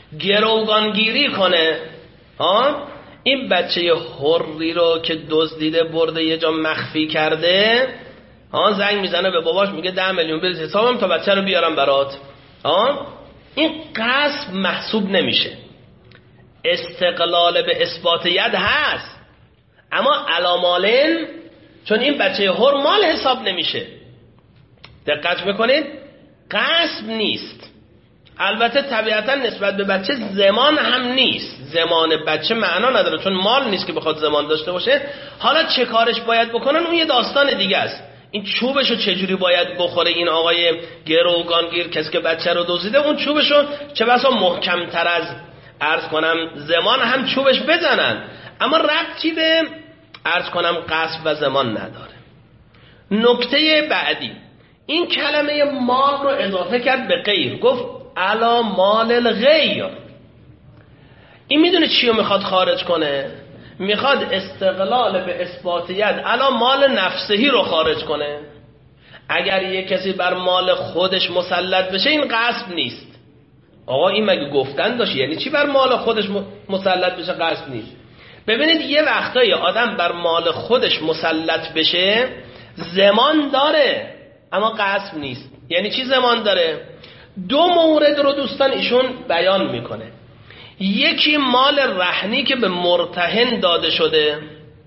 [SPEAKER 2] گروگانگیری کنه، ها این بچه حری رو که دزدیده برده یه جا مخفی کرده، ها زنگ میزنه به باباش میگه ده میلیون بریز حسابم تا بچه رو بیارم برات، ها این غصب محسوب نمیشه. استقلال به اثبات ید هست، اما علامالن چون این بچه حر مال حساب نمیشه. دقت میکنید؟ غصب نیست. البته طبیعتا نسبت به بچه زمان هم نیست. زمان بچه معنا نداره چون مال نیست که بخواد زمان داشته باشه. حالا چه کارش باید بکنن اون یه داستان دیگه است. این چوبشو چجوری باید بخوره این آقای گروگانگیر کسی که بچه رو دزدیده، اون چوبشو چه بسا محکم تر از عرض کنم زمان هم چوبش بزنن، اما ربطی به عرض کنم غصب و زمان نداره. نکته بعدی این کلمه مال رو اضافه کرد به غیر، گفت علا مال الغیر. این میدونه چی رو میخواد خارج کنه؟ میخواد استقلال به اثبات ید علا مال نفسهی رو خارج کنه. اگر یه کسی بر مال خودش مسلط بشه این غصب نیست. آقا این مگه گفتن داشت؟ یعنی چی بر مال خودش مسلط بشه غصب نیست؟ ببینید یه وقتایی آدم بر مال خودش مسلط بشه زمان داره اما غصب نیست. یعنی چی زمان داره؟ دو مورد رو دوستان ایشون بیان میکنه. یکی مال رهنی که به مرتهن داده شده.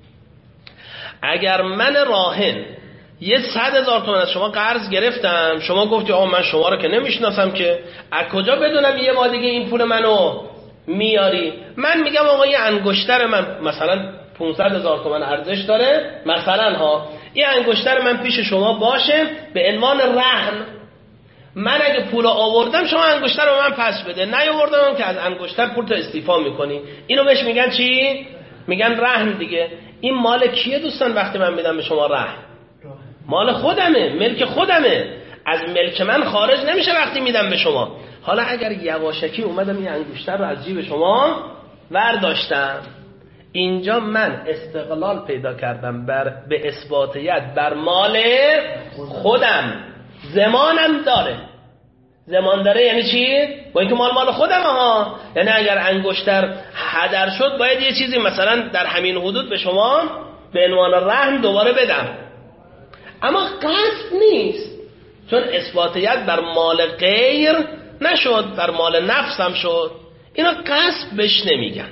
[SPEAKER 2] اگر من راهن یه صد هزار تومن از شما قرض گرفتم، شما گفتی آقا من شما رو که نمیشناسم که از کجا بدونم یه ما دیگه این پول منو میاری؟ من میگم آقا یه انگشتر من مثلا پانصد هزار تومن ارزش داره مثلا ها، یه انگشتر من پیش شما باشه به عنوان رهن. من اگه پول آوردم شما انگشتر رو من پس بده، نیاوردم که از انگشتر پول تو استیفا میکنی. اینو بهش میگن چی؟ میگن رهن دیگه. این مال کیه دوستان وقتی من میدم به شما رهن؟ مال خودمه، ملک خودمه، از ملک من خارج نمیشه وقتی میدم به شما. حالا اگر یواشکی اومدم این انگشتر رو از جیب شما ورداشتم، اینجا من استقلال پیدا کردم بر به اثبات ید بر مال خودم. زمانم داره. زمان داره یعنی چی؟ با اینکه مال مال خودم ها، یعنی اگر انگشتر هدر شد باید یه چیزی مثلا در همین حدود به شما به عنوان رهن دوباره بدم، اما قصد نیست چون اثبات ید بر مال غیر نشد، بر مال نفسم شد. اینا قصد بهش نمیگن.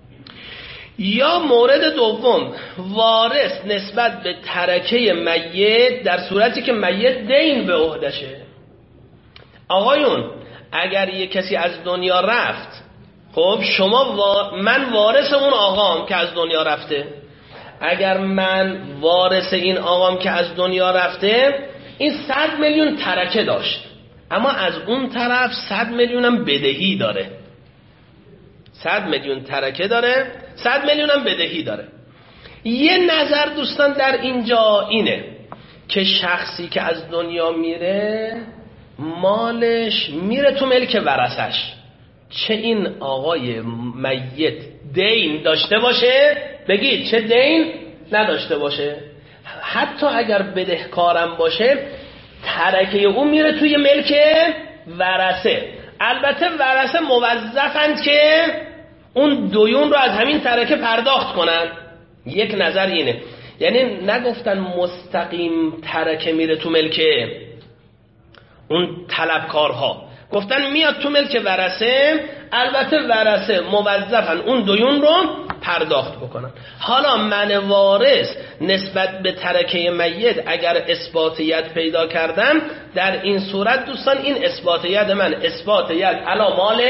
[SPEAKER 2] یا مورد دوم وارث نسبت به ترکه میت در صورتی که میت دین به عهدشه. آقایون اگر یه کسی از دنیا رفت، خب شما وا... من وارث اون آقام که از دنیا رفته، اگر من وارث این آقام که از دنیا رفته، این صد میلیون ترکه داشت اما از اون طرف صد میلیونم بدهی داره. صد میلیون ترکه داره، صد میلیونم بدهی داره. یه نظر دوستان در اینجا اینه که شخصی که از دنیا میره مالش میره تو ملک ورثش، چه این آقای میت دین داشته باشه، بگید چه دین نداشته باشه، حتی اگر بدهکارم باشه ترکه اون میره توی ملک ورثه. البته ورثه موظفند که اون دیون رو از همین ترکه پرداخت کنن. یک نظر اینه، یعنی نگفتن مستقیم ترکه میره تو ملک اون طلبکارها، گفتن میاد تو ملک ورثه. البته ورثه موظفن اون دیون رو پرداخت بکنن. حالا من وارث نسبت به ترکه میت اگر اثبات ید پیدا کردم، در این صورت دوستان این اثبات ید من اثبات ید علی مال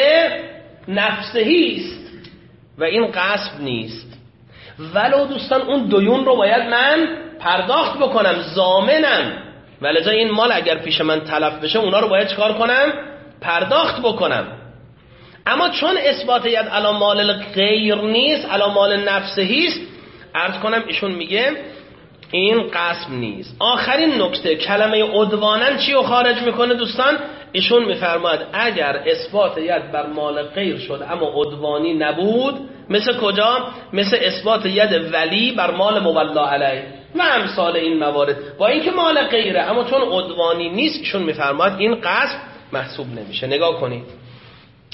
[SPEAKER 2] نفسهی است و این غصب نیست. ولو دوستان اون دیون رو باید من پرداخت بکنم، ضامنم، ولذا این مال اگر پیش من تلف بشه اونا رو باید چکار کنم؟ پرداخت بکنم. اما چون اثبات ید علی مال غیر نیست، علی مال نفسهی است، عرض کنم ایشون میگه این غصب نیست. آخرین نکته کلمه عدوانن چی رو خارج میکنه دوستان؟ ایشون میفرماید اگر اثبات ید بر مال غیر شد اما عدوانی نبود، مثل کجا؟ مثل اثبات ید ولی بر مال مولا علیه و امثال این موارد، با اینکه مال غیره اما چون عدوانی نیست، ایشون میفرماید این غصب محسوب نمیشه. نگاه کنید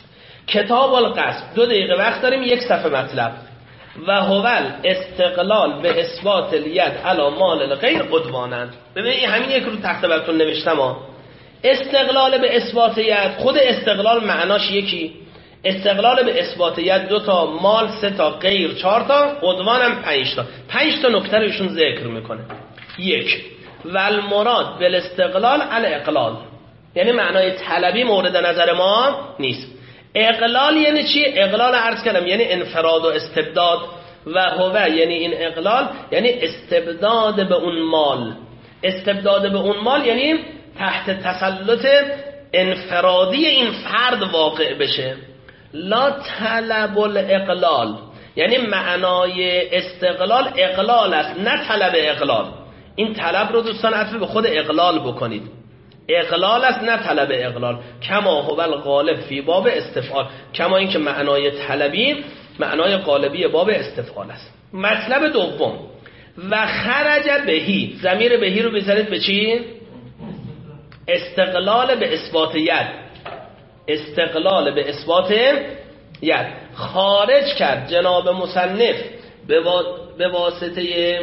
[SPEAKER 2] کتاب القصب دو دقیقه وقت داریم، یک صفحه مطلب. و هوال استقلال به اثبات الید علی مال الغیر عدوانا. ببینید همین یک رو تخت براتون نوشتم ها. استقلال به اثبات ید، خود استقلال معناش یکی، استقلال به اثبات ید دو تا، مال سه تا، غیر چهار تا، عدوان هم پنج تا. پنج تا نکته رو ایشون ذکر میکنه. یک، والمراد بالاستقلال علی اقلال، یعنی معنای طلبی مورد نظر ما نیست. اقلال یعنی چی؟ اقلال عرض کردم یعنی انفراد و استبداد، و هو یعنی این اقلال یعنی استبداد به اون مال. استبداد به اون مال یعنی تحت تسلط انفرادی این فرد واقع بشه. لا طلب الاقلال، یعنی معنای استقلال اقلال است، نه طلب اقلال. این طلب رو دوستان عطف به خود اقلال بکنید. اقلال است نه طلب اقلال. کما هو الغالب فی باب استفعال، کما این که معنای طلبی معنای غالبی باب استفعال است. مطلب دوم، و خرج بهی، ضمیر بهی رو بذارید به چی؟ استقلال به اثبات ید. استقلال به اثبات ید خارج کرد جناب مصنف به واسطه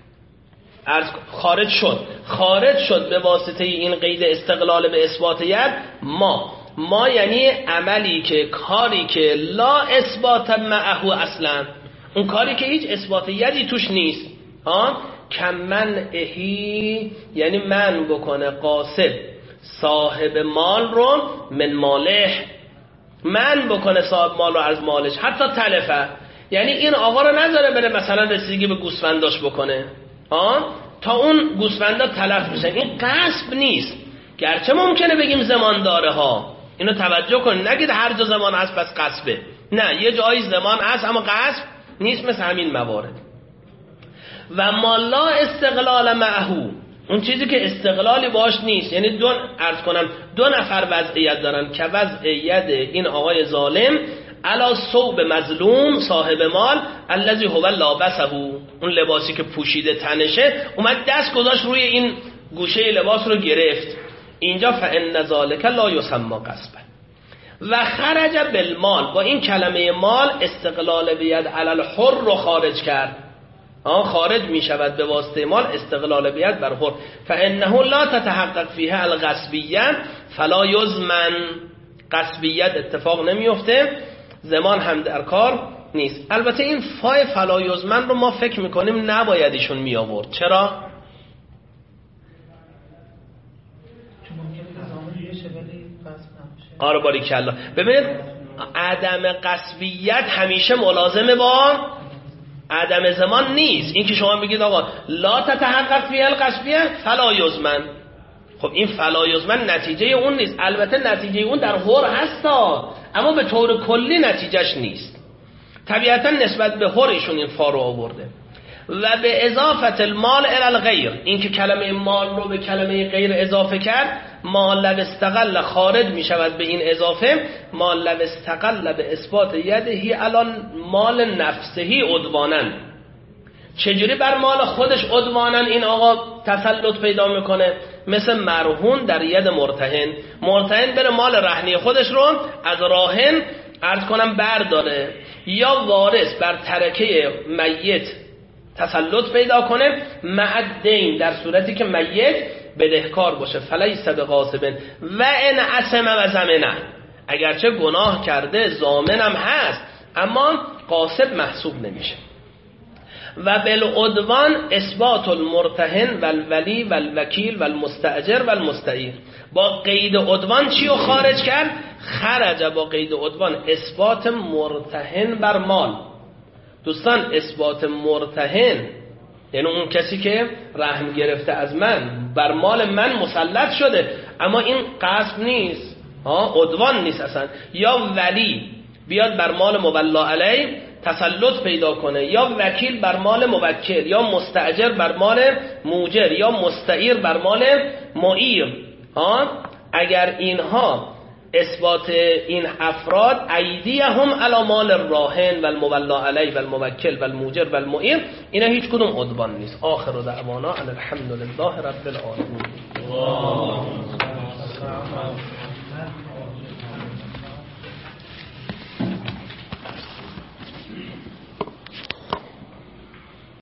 [SPEAKER 2] خارج شد خارج شد به واسطه این قید استقلال به اثبات ید ما ما یعنی عملی که کاری که لا اثبات معه اصلا، اون کاری که هیچ اثبات یدی توش نیست. ها کمن اهی یعنی من بکنه قاصد صاحب مال رو من ماله، من بکنه صاحب مال رو از مالش، حتی تلفه، یعنی این آقا رو نذاره بره مثلا رسیدگی به گوسفنداش بکنه آه؟ تا اون گوسفندا تلف بشن. این غصب نیست، گرچه ممکنه بگیم زمان داره ها، اینو توجه کن، نگید هر جا زمان هست پس غصبه، نه، یه جایی زمان هست اما غصب نیست، مثل همین موارد. و ما لا استقلال معهو، اون چیزی که استقلالی باش نیست، یعنی دو عرض کنم دو نفر وضعیت دارن که وضعیت این آقای ظالم علا صوب مظلوم صاحب مال الذی هو لابسه، اون لباسی که پوشیده تنشه، اومد دست گذاشت روی این گوشه لباس رو گرفت. اینجا فان ذلک لا یسمى غصبا. و خرج بالمال، با این کلمه مال استقلال بید علی الحر رو خارج کرد. آن خارج می شود به واسطه مال استقلال بید بر حر. فانه لا تتحقق فیه الغصبیه فلا یضمن، غصبیت اتفاق نمیفته، زمان هم در کار نیست. البته این فای فلا یضمن رو ما فکر میکنیم نباید ایشون می آورد. چرا؟ آره باریکلا. ببینید عدم غصبیت همیشه ملازمه با عدم زمان نیست. این که شما بگید آقا لا تتحقق فیه الغصبیه فلا یضمن، خب این فلا یضمن نتیجه اون نیست. البته نتیجه اون در حر هستا، اما به طور کلی نتیجهش نیست. طبیعتا نسبت به حر ایشون این فا رو آورده. و به اضافت المال الی الغیر، این که کلمه مال رو به کلمه غیر اضافه کرد، مال لو استقل خارج می شود به این اضافه، مال لو استقل به اثبات یدهی الان مال نفسهی عدوانن. چجوری بر مال خودش عدوانن این آقا تسلط پیدا میکنه؟ مثل مرهون در ید مرتهن، مرتهن بره مال رهنی خودش رو از راهن عرض کنم برداره، یا وارث بر ترکه میت تسلط پیدا کنه معدین، در صورتی که میت بدهکار باشه، فلیس بغاصب و ان عصم و زمنه، اگرچه گناه کرده ضامنم هست اما غاصب محسوب نمیشه. و بالعدوان اثبات المرتهن والولی والوکیل والمستاجر والمستعیر. با قید عدوان چی رو خارج کرد؟ خرج با قید عدوان اثبات مرتهن بر مال. دوستان اثبات مرتهن یعنی اون کسی که رهن گرفته از من بر مال من مسلط شده، اما این غصب نیست، ها عدوان نیست اصلا. یا ولی بیاد بر مال مولا علیه تسلط پیدا کنه، یا وکیل بر مال موکل، یا مستاجر بر مال موجر، یا مستعیر بر مال معیر. ها اگر اینها اثبات این افراد ایدیهم علی مال الراهن و المولا علیه و الموکل و الموجر و المعیر، اینا هیچ کدوم عدوان نیست. آخر دعوانا الحمدلله رب العالمین.